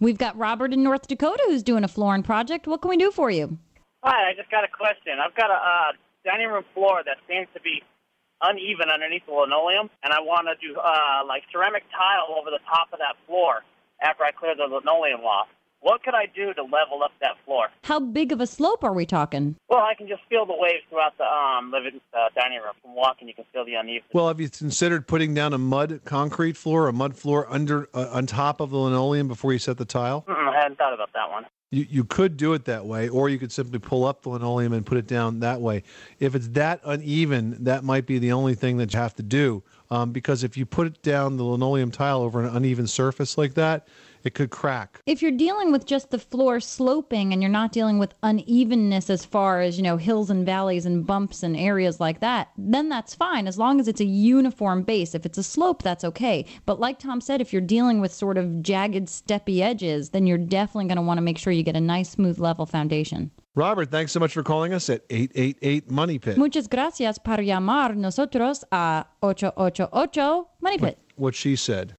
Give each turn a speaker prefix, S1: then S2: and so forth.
S1: We've got Robert in North Dakota who's doing a flooring project. What can we do for you?
S2: Hi, I just got a question. I've got a dining room floor that seems to be uneven underneath the linoleum, and I want to do like ceramic tile over the top of that floor after I clear the linoleum off. What could I do to level up that floor?
S1: How big of a slope are we talking?
S2: Well, I can just feel the waves throughout the dining room. From walking, you can feel the uneven.
S3: Well, have you considered putting down a concrete floor, a mud floor under on top of the linoleum before you set the tile?
S2: I hadn't thought about that one.
S3: You could do it that way, or you could simply pull up the linoleum and put it down that way. If it's that uneven, that might be the only thing that you have to do, because if you put down the linoleum tile over an uneven surface like that, it could crack.
S1: If you're dealing with just the floor sloping and you're not dealing with unevenness as far as, hills and valleys and bumps and areas like that, then that's fine as long as it's a uniform base. If it's a slope, that's okay. But like Tom said, if you're dealing with sort of jagged, steppy edges, then you're definitely going to want to make sure you get a nice, smooth, level foundation.
S3: Robert, thanks so much for calling us at 888 Money Pit.
S1: Muchas gracias por llamar nosotros a 888 Money Pit.
S3: What she said.